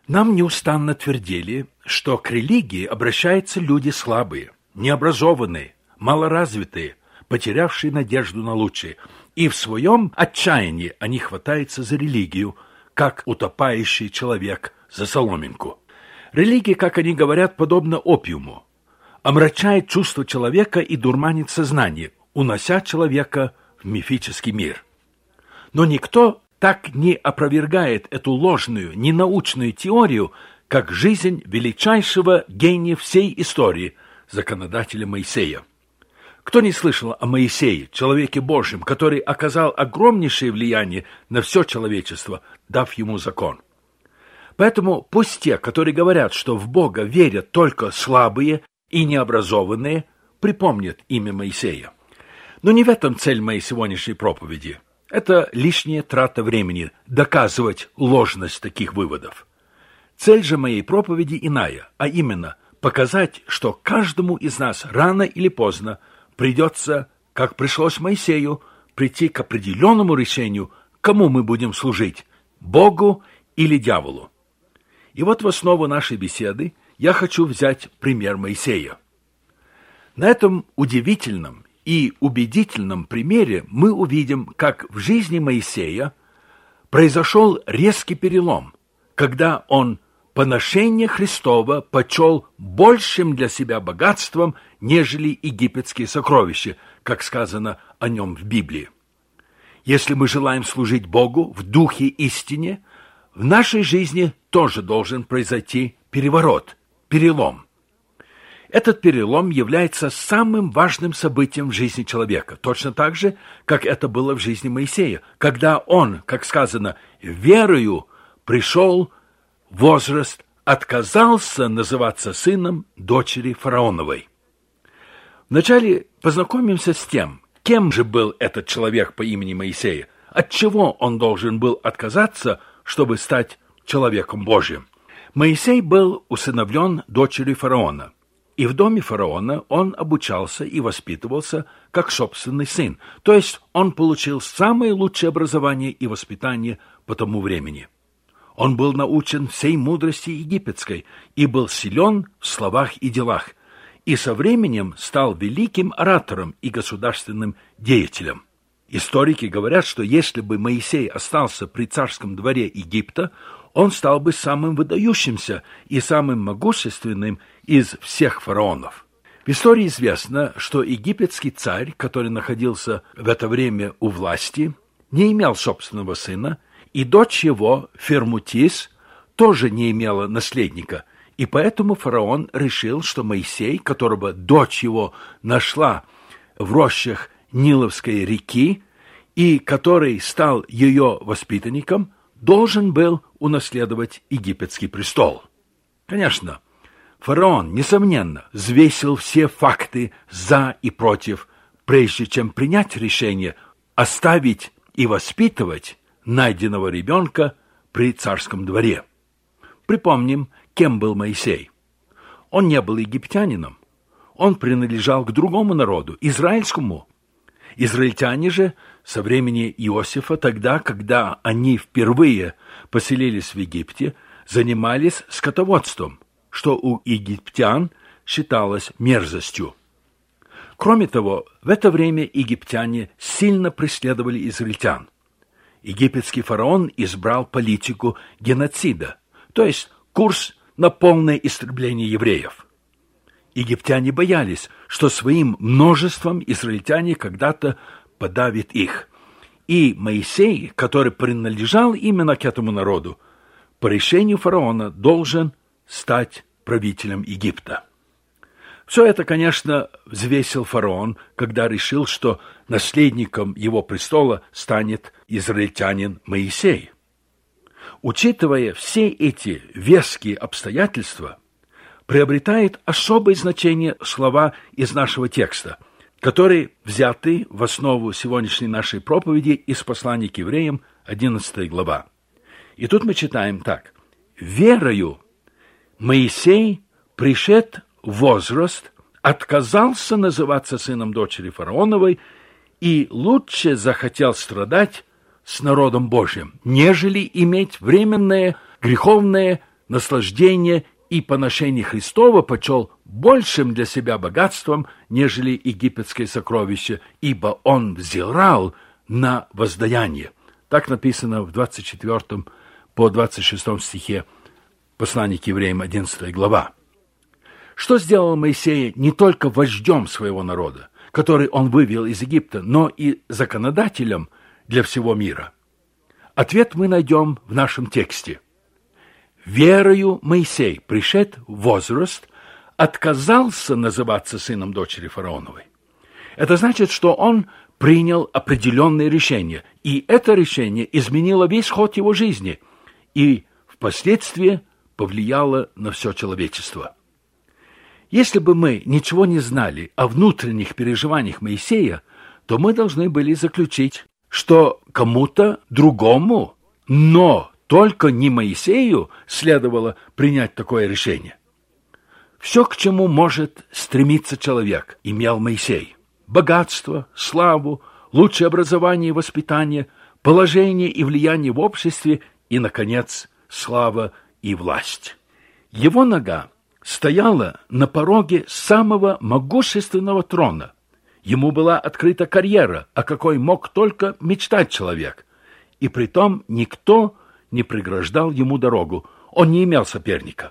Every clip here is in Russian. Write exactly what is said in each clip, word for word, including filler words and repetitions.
Нам неустанно твердили, что к религии обращаются люди слабые, необразованные, малоразвитые, потерявшие надежду на лучшее, и в своем отчаянии они хватаются за религию, как утопающий человек за соломинку. Религия, как они говорят, подобна опиуму, омрачает чувство человека и дурманит сознание, унося человека в мифический мир. Но никто так не опровергает эту ложную, ненаучную теорию, как жизнь величайшего гения всей истории, законодателя Моисея. Кто не слышал о Моисее, человеке Божьем, который оказал огромнейшее влияние на все человечество, дав ему закон? Поэтому пусть те, которые говорят, что в Бога верят только слабые и необразованные, припомнят имя Моисея. Но не в этом цель моей сегодняшней проповеди. Это лишняя трата времени доказывать ложность таких выводов. Цель же моей проповеди иная, а именно показать, что каждому из нас рано или поздно придется, как пришлось Моисею, прийти к определенному решению, кому мы будем служить – Богу или дьяволу. И вот в основу нашей беседы я хочу взять пример Моисея. На этом удивительном и убедительном примере мы увидим, как в жизни Моисея произошел резкий перелом, когда он поношение Христова почел большим для себя богатством, нежели египетские сокровища, как сказано о нем в Библии. Если мы желаем служить Богу в духе истине, в нашей жизни тоже должен произойти переворот, перелом. Этот перелом является самым важным событием в жизни человека, точно так же, как это было в жизни Моисея, когда он, как сказано, верою пришел в возраст, отказался называться сыном дочери фараоновой. Вначале познакомимся с тем, кем же был этот человек по имени Моисея, от чего он должен был отказаться, чтобы стать человеком Божьим. Моисей был усыновлен дочерью фараона. И в доме фараона он обучался и воспитывался как собственный сын, то есть он получил самое лучшее образование и воспитание по тому времени. Он был научен всей мудрости египетской и был силен в словах и делах, и со временем стал великим оратором и государственным деятелем. Историки говорят, что если бы Моисей остался при царском дворе Египта, он стал бы самым выдающимся и самым могущественным из всех фараонов. В истории известно, что египетский царь, который находился в это время у власти, не имел собственного сына, и дочь его, Фермутис, тоже не имела наследника, и поэтому фараон решил, что Моисей, которого дочь его нашла в рощах Ниловской реки, и который стал ее воспитанником, должен был унаследовать египетский престол. Конечно, фараон, несомненно, взвесил все факты за и против, прежде чем принять решение оставить и воспитывать найденного ребенка при царском дворе. Припомним, кем был Моисей. Он не был египтянином, он принадлежал к другому народу, израильскому. Израильтяне же со времени Иосифа, тогда, когда они впервые поселились в Египте, занимались скотоводством, что у египтян считалось мерзостью. Кроме того, в это время египтяне сильно преследовали израильтян. Египетский фараон избрал политику геноцида, то есть курс на полное истребление евреев. Египтяне боялись, что своим множеством израильтяне когда-то подавят их. И Моисей, который принадлежал именно к этому народу, по решению фараона должен стать правителем Египта. Все это, конечно, взвесил фараон, когда решил, что наследником его престола станет израильтянин Моисей. Учитывая все эти веские обстоятельства, приобретает особое значение слова из нашего текста, которые взяты в основу сегодняшней нашей проповеди из послания к евреям, одиннадцатая глава. И тут мы читаем так. «Верою Моисей, пришед в возраст, отказался называться сыном дочери фараоновой и лучше захотел страдать с народом Божьим, нежели иметь временное греховное наслаждение и поношение Христова почел большим для себя богатством, нежели египетское сокровище, ибо он взирал на воздаяние. Так написано в двадцать четвёртом по двадцать шестом стихе послания к евреям, одиннадцатая глава. Что сделал Моисея не только вождем своего народа, который он вывел из Египта, но и законодателем для всего мира? Ответ мы найдем в нашем тексте. «Верою Моисей, пришед в возраст, отказался называться сыном дочери фараоновой». Это значит, что он принял определенное решение, и это решение изменило весь ход его жизни и впоследствии повлияло на все человечество. Если бы мы ничего не знали о внутренних переживаниях Моисея, то мы должны были заключить, что кому-то другому, но только не Моисею, следовало принять такое решение. Все, к чему может стремиться человек, имел Моисей. Богатство, славу, лучшее образование и воспитание, положение и влияние в обществе и, наконец, слава и власть. Его нога стояла на пороге самого могущественного трона. Ему была открыта карьера, о какой мог только мечтать человек. И притом никто не преграждал ему дорогу, он не имел соперника.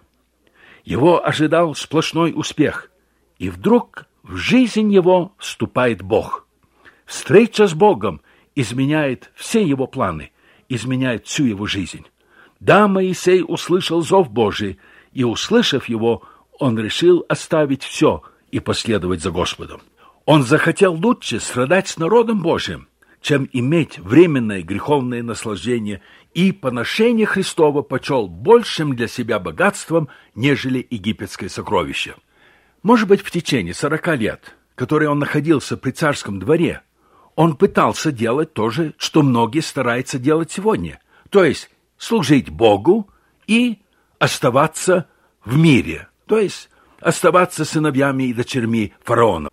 Его ожидал сплошной успех, и вдруг в жизнь его вступает Бог. Встреча с Богом изменяет все его планы, изменяет всю его жизнь. Да, Моисей услышал зов Божий, и, услышав его, он решил оставить все и последовать за Господом. Он захотел лучше страдать с народом Божьим, чем иметь временное греховное наслаждение, и поношение Христова почел большим для себя богатством, нежели египетское сокровище. Может быть, в течение сорока лет, которые он находился при царском дворе, он пытался делать то же, что многие стараются делать сегодня, то есть служить Богу и оставаться в мире, то есть оставаться сыновьями и дочерьми фараона.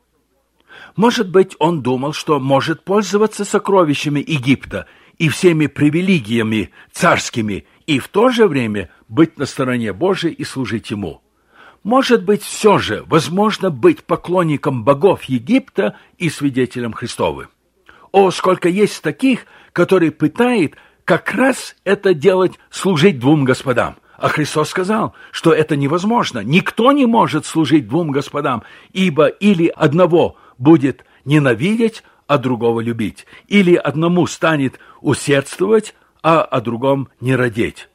Может быть, он думал, что может пользоваться сокровищами Египта и всеми привилегиями царскими, и в то же время быть на стороне Божией и служить Ему. Может быть, все же возможно быть поклонником богов Египта и свидетелем Христовым. О, сколько есть таких, которые пытают как раз это делать, служить двум господам. А Христос сказал, что это невозможно. Никто не может служить двум господам, ибо или одного будет ненавидеть, а другого любить, или одному станет усердствовать, а о другом не радеть.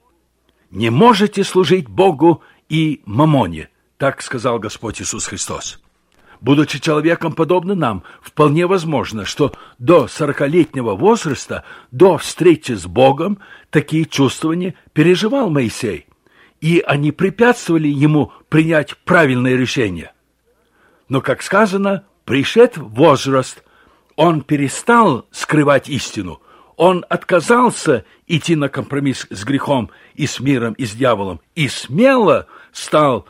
Не можете служить Богу и мамоне, так сказал Господь Иисус Христос. Будучи человеком, подобным нам, вполне возможно, что до сорокалетнего возраста, до встречи с Богом, такие чувствования переживал Моисей, и они препятствовали ему принять правильное решение. Но, как сказано, пришед в возраст, он перестал скрывать истину, он отказался идти на компромисс с грехом и с миром, и с дьяволом, и смело стал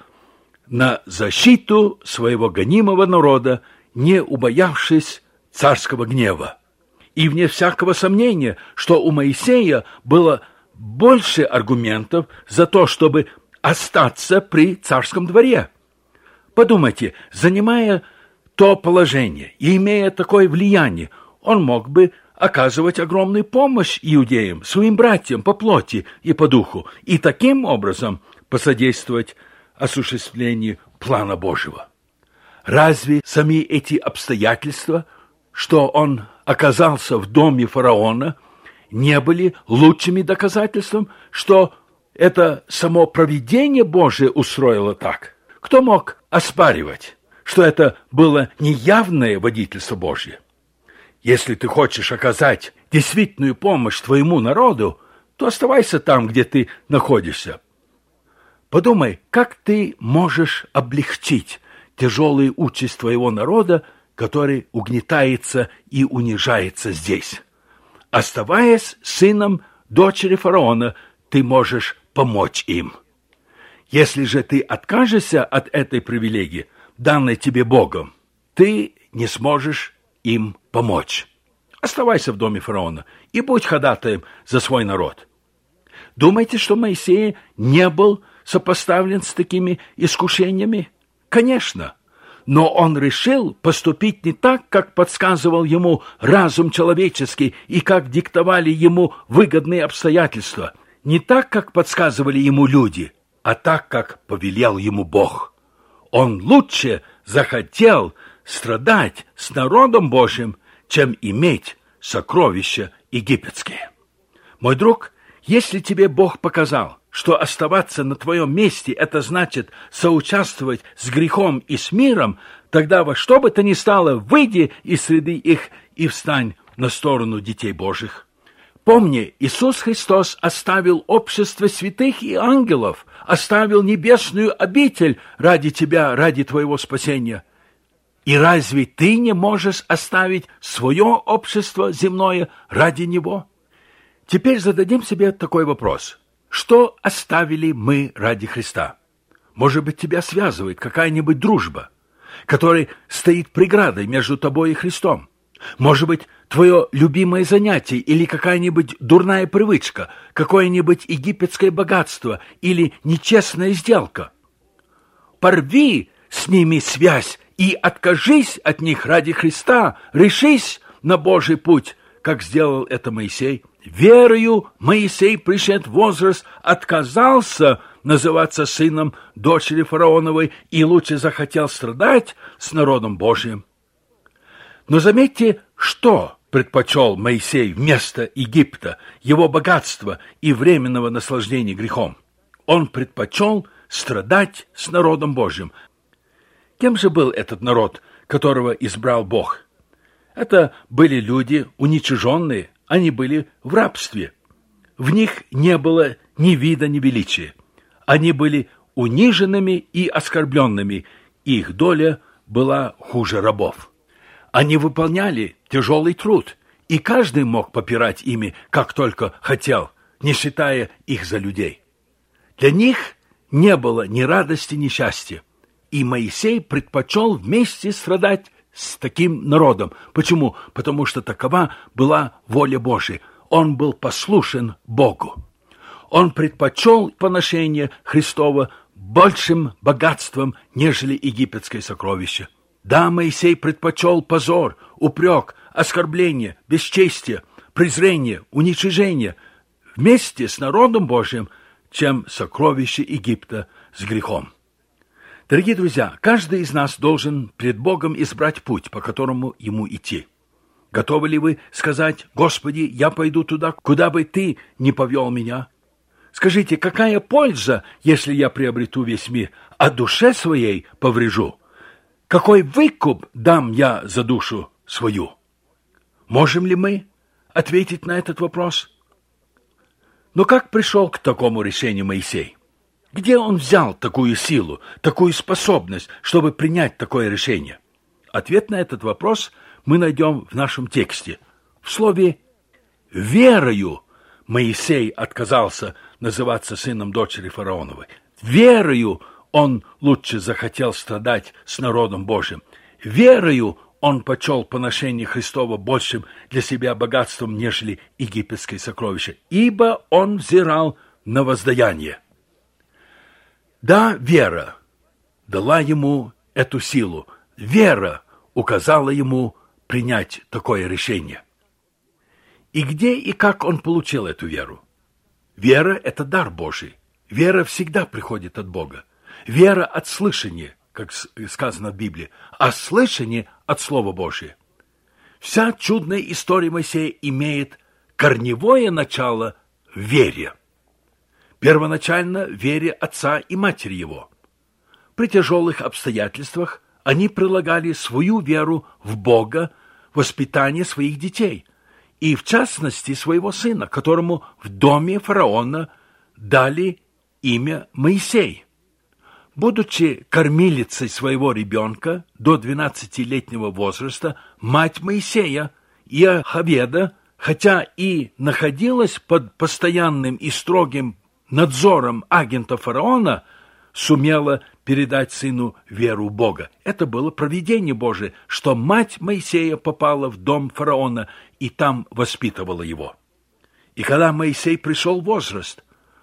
на защиту своего гонимого народа, не убоявшись царского гнева. И вне всякого сомнения, что у Моисея было больше аргументов за то, чтобы остаться при царском дворе. Подумайте, занимая то положение и имея такое влияние, он мог бы оказывать огромную помощь иудеям, своим братьям по плоти и по духу, и таким образом посодействовать осуществлению плана Божьего. Разве сами эти обстоятельства, что он оказался в доме фараона, не были лучшими доказательством, что это само провидение Божие устроило так? Кто мог оспаривать, что это было неявное водительство Божье? Если ты хочешь оказать действительную помощь твоему народу, то оставайся там, где ты находишься. Подумай, как ты можешь облегчить тяжелую участь твоего народа, который угнетается и унижается здесь. Оставаясь сыном дочери фараона, ты можешь помочь им. Если же ты откажешься от этой привилегии, данной тебе Богом, ты не сможешь им помочь. Оставайся в доме фараона и будь ходатаем за свой народ. Думаете, что Моисей не был сопоставлен с такими искушениями? Конечно. Но он решил поступить не так, как подсказывал ему разум человеческий и как диктовали ему выгодные обстоятельства. Не так, как подсказывали ему люди, а так, как повелел ему Бог. Он лучше захотел страдать с народом Божьим, чем иметь сокровища египетские. Мой друг, если тебе Бог показал, что оставаться на твоем месте – это значит соучаствовать с грехом и с миром, тогда во что бы то ни стало, выйди из среды их и встань на сторону детей Божьих. Помни, Иисус Христос оставил общество святых и ангелов, оставил небесную обитель ради тебя, ради твоего спасения. И разве ты не можешь оставить свое общество земное ради Него? Теперь зададим себе такой вопрос. Что оставили мы ради Христа? Может быть, тебя связывает какая-нибудь дружба, которая стоит преградой между тобой и Христом? Может быть, твое любимое занятие или какая-нибудь дурная привычка, какое-нибудь египетское богатство или нечестная сделка? Порви с ними связь и откажись от них ради Христа, решись на Божий путь, как сделал это Моисей. Верою Моисей, пришед в возраст, отказался называться сыном дочери фараоновой и лучше захотел страдать с народом Божьим. Но заметьте, что предпочел Моисей вместо Египта, его богатства и временного наслаждения грехом. Он предпочел страдать с народом Божьим. Кем же был этот народ, которого избрал Бог? Это были люди уничиженные, они были в рабстве. В них не было ни вида, ни величия. Они были униженными и оскорбленными, и их доля была хуже рабов. Они выполняли тяжелый труд, и каждый мог попирать ими, как только хотел, не считая их за людей. Для них не было ни радости, ни счастья, и Моисей предпочел вместе страдать с таким народом. Почему? Потому что такова была воля Божия. Он был послушен Богу. Он предпочел поношение Христова большим богатством, нежели египетское сокровище. Да, Моисей предпочел позор, упрек, оскорбление, бесчестие, презрение, уничижение вместе с народом Божьим, чем сокровище Египта с грехом. Дорогие друзья, каждый из нас должен пред Богом избрать путь, по которому ему идти. Готовы ли вы сказать: «Господи, я пойду туда, куда бы Ты не повел меня»? Скажите, какая польза, если я приобрету весь мир, а душе своей поврежу? Какой выкуп дам я за душу свою? Можем ли мы ответить на этот вопрос? Но как пришел к такому решению Моисей? Где он взял такую силу, такую способность, чтобы принять такое решение? Ответ на этот вопрос мы найдем в нашем тексте. В слове «верою» Моисей отказался называться сыном дочери фараоновой. Верою он лучше захотел страдать с народом Божьим. Верою он почел поношение Христова большим для себя богатством, нежели египетское сокровище, ибо он взирал на воздаяние. Да, вера дала ему эту силу. Вера указала ему принять такое решение. И где и как он получил эту веру? Вера – это дар Божий. Вера всегда приходит от Бога. Вера от слышания, как сказано в Библии, а слышание от Слова Божия. Вся чудная история Моисея имеет корневое начало в вере. Первоначально в вере отца и матери его. При тяжелых обстоятельствах они прилагали свою веру в Бога, в воспитание своих детей, и в частности своего сына, которому в доме фараона дали имя Моисей. Будучи кормилицей своего ребенка до двенадцатилетнего возраста, мать Моисея, Иохаведа, хотя и находилась под постоянным и строгим надзором агента фараона, сумела передать сыну веру в Бога. Это было провидение Божие, что мать Моисея попала в дом фараона и там воспитывала его. И когда Моисей пришел в возраст,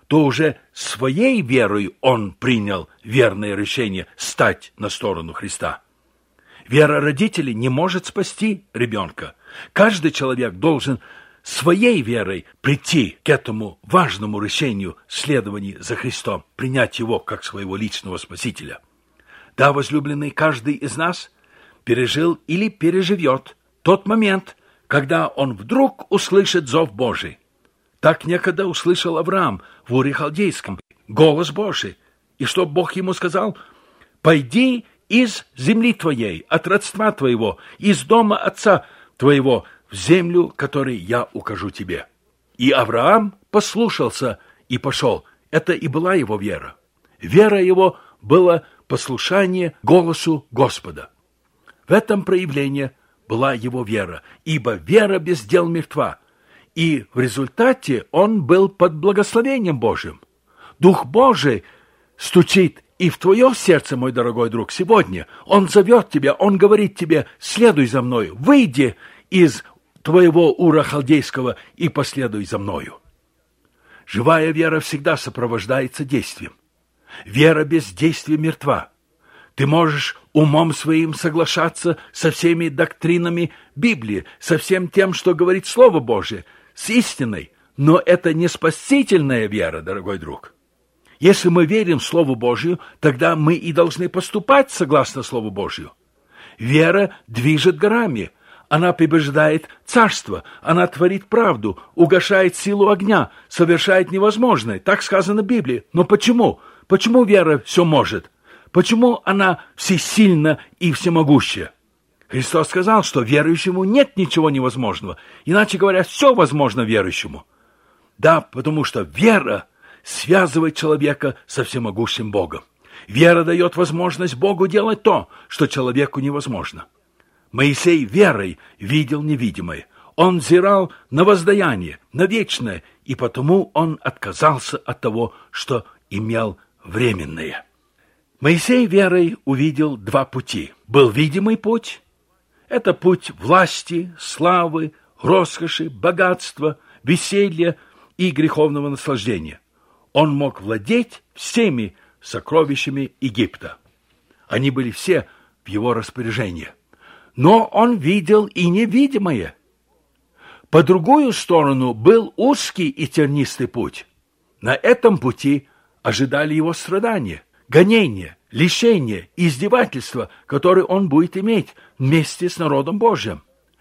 то уже своей верой он принял верное решение стать на сторону Христа. Вера родителей не может спасти ребенка. Каждый человек должен своей верой прийти к этому важному решению следования за Христом, принять Его как своего личного Спасителя. Да, возлюбленный, каждый из нас пережил или переживет тот момент, когда он вдруг услышит зов Божий. Так некогда услышал Авраам в Уре Халдейском голос Божий. И что Бог ему сказал? «Пойди из земли твоей, от родства твоего, из дома отца твоего, в землю, которой я укажу тебе». И Авраам послушался и пошел. Это и была его вера. Вера его была послушание голосу Господа. В этом проявлении была его вера, ибо вера без дел мертва. И в результате он был под благословением Божьим. Дух Божий стучит и в твое сердце, мой дорогой друг, сегодня. Он зовет тебя, он говорит тебе: следуй за мной, выйди из твоего Ура Халдейского и последуй за мною. Живая вера всегда сопровождается действием. Вера без действия мертва. Ты можешь умом своим соглашаться со всеми доктринами Библии, со всем тем, что говорит Слово Божие, с истиной, но это не спасительная вера, дорогой друг. Если мы верим Слову Божию, тогда мы и должны поступать согласно Слову Божию. Вера движет горами, она побеждает царство, она творит правду, угашает силу огня, совершает невозможное. Так сказано в Библии. Но почему? Почему вера все может? Почему она всесильна и всемогущая? Христос сказал, что верующему нет ничего невозможного. Иначе говоря, все возможно верующему. Да, потому что вера связывает человека со всемогущим Богом. Вера дает возможность Богу делать то, что человеку невозможно. Моисей верой видел невидимое. Он взирал на воздаяние, на вечное, и потому он отказался от того, что имел временное. Моисей верой увидел два пути. Был видимый путь. Это путь власти, славы, роскоши, богатства, веселья и греховного наслаждения. Он мог владеть всеми сокровищами Египта. Они были все в его распоряжении. Но он видел и невидимое. По другую сторону был узкий и тернистый путь. На этом пути ожидали его страдания, гонения, лишения, издевательства, которые он будет иметь вместе с народом Божьим.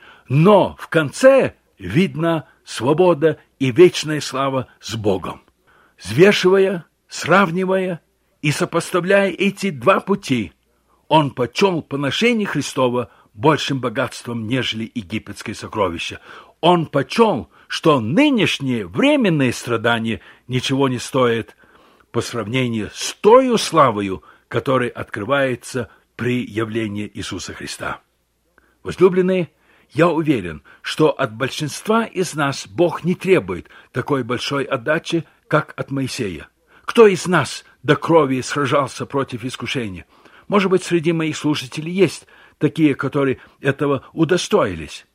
Но в конце видна свобода и вечная слава с Богом. Взвешивая, сравнивая и сопоставляя эти два пути, он почел поношение Христова большим богатством, нежели египетское сокровище. Он почел, что нынешние временные страдания ничего не стоят по сравнению с той славою, которая открывается при явлении Иисуса Христа. Возлюбленные, я уверен, что от большинства из нас Бог не требует такой большой отдачи, как от Моисея. Кто из нас до крови сражался против искушения? Может быть, среди моих слушателей есть такие, которые этого удостоились.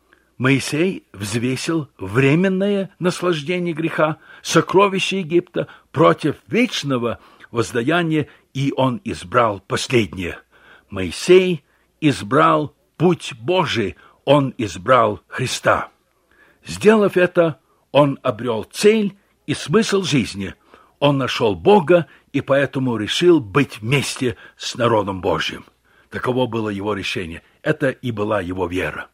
Моисей взвесил временное наслаждение греха, сокровища Египта против вечного воздаяния, и он избрал последнее. Моисей избрал путь Божий, он избрал Христа. Сделав это, он обрел цель и смысл жизни. Он нашел Бога и поэтому решил быть вместе с народом Божьим. Таково было его решение. Это и была его вера.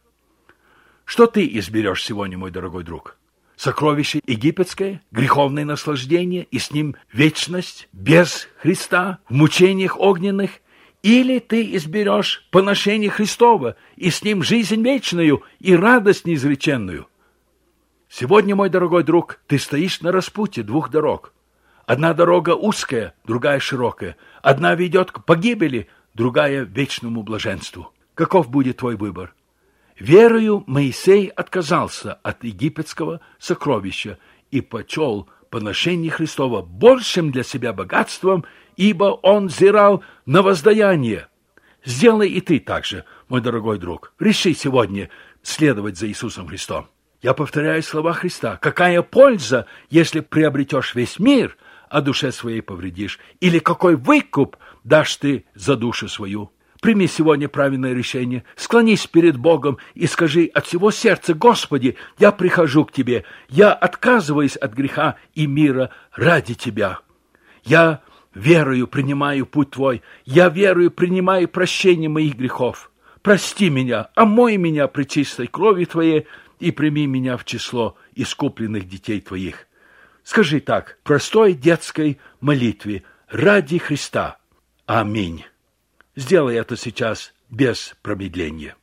Что ты изберешь сегодня, мой дорогой друг? Сокровище египетское, греховное наслаждение и с ним вечность без Христа в мучениях огненных? Или ты изберешь поношение Христова и с ним жизнь вечную и радость неизреченную? Сегодня, мой дорогой друг, ты стоишь на распутье двух дорог. Одна дорога узкая, другая широкая. Одна ведет к погибели, другая — вечному блаженству. Каков будет твой выбор? Верою Моисей отказался от египетского сокровища и почел поношение Христова большим для себя богатством, ибо он взирал на воздаяние. Сделай и ты так же, мой дорогой друг. Реши сегодня следовать за Иисусом Христом. Я повторяю слова Христа. Какая польза, если приобретешь весь мир, а душе своей повредишь? Или какой выкуп дашь ты за душу свою? Прими сегодня правильное решение, склонись перед Богом и скажи от всего сердца: Господи, я прихожу к Тебе, я отказываюсь от греха и мира ради Тебя. Я верую, принимаю путь Твой, я верую, принимаю прощение моих грехов. Прости меня, омой меня пречистой кровью Твоей и прими меня в число искупленных детей Твоих. Скажи так, в простой детской молитве: ради Христа. Аминь. Сделай это сейчас без промедления.